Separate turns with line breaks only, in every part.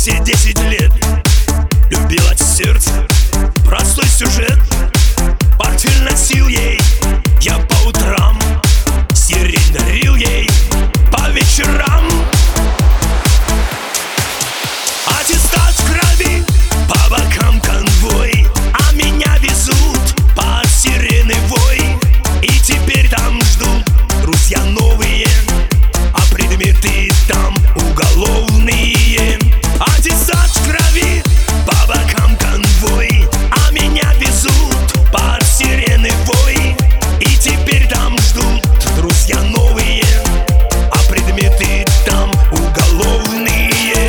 Все 10 лет любил от сердца. Простой сюжет, портфель носил ей я по утрам, сирень дарил ей по вечерам. Аттестат в крови, по бокам конвой, а меня везут под сирены вой. И теперь там ждут друзья новые, а предметы там уголовные. Аттестат в крови, по бокам конвой, а меня везут под сирены вой. И теперь там ждут друзья новые, а предметы там уголовные.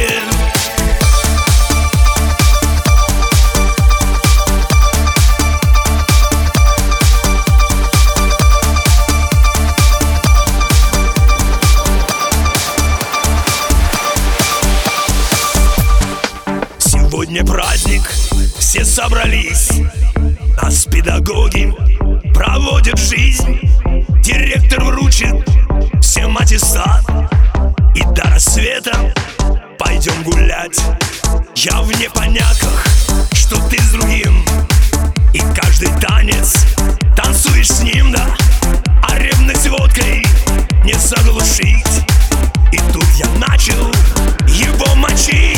Сегодня праздник, все собрались, нас педагоги проводят жизнь. Директор вручит всем аттестат, и до рассвета пойдем гулять. Я в непонятах, что ты с другим, и каждый танец танцуешь с ним, да. А ревность водкой не заглушить, и тут я начал его мочить.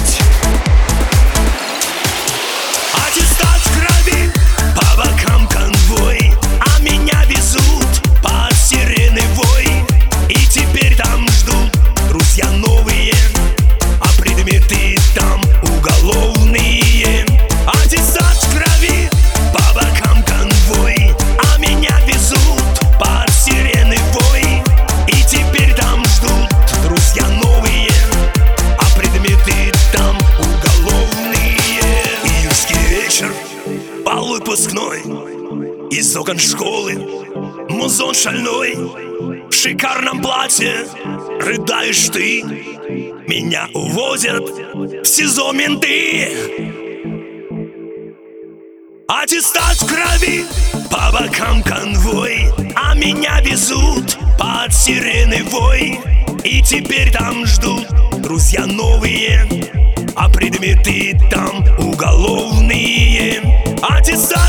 Аттестат в крови, по бокам конвой, а меня везут под сирены вой. И теперь там ждут друзья новые, а предметы там уголовные. Аттестат в крови, по бокам конвой, а меня везут под сирены вой. И теперь там ждут друзья новые, а предметы там уголовные. Июльский вечер, бал выпускной, из окон школы музон шальной. В шикарном платье рыдаешь ты, меня увозят в СИЗО менты. Аттестат в крови, по бокам конвой, а меня везут под сирены вой. И теперь там ждут друзья новые, а предметы там уголовные. Аттестат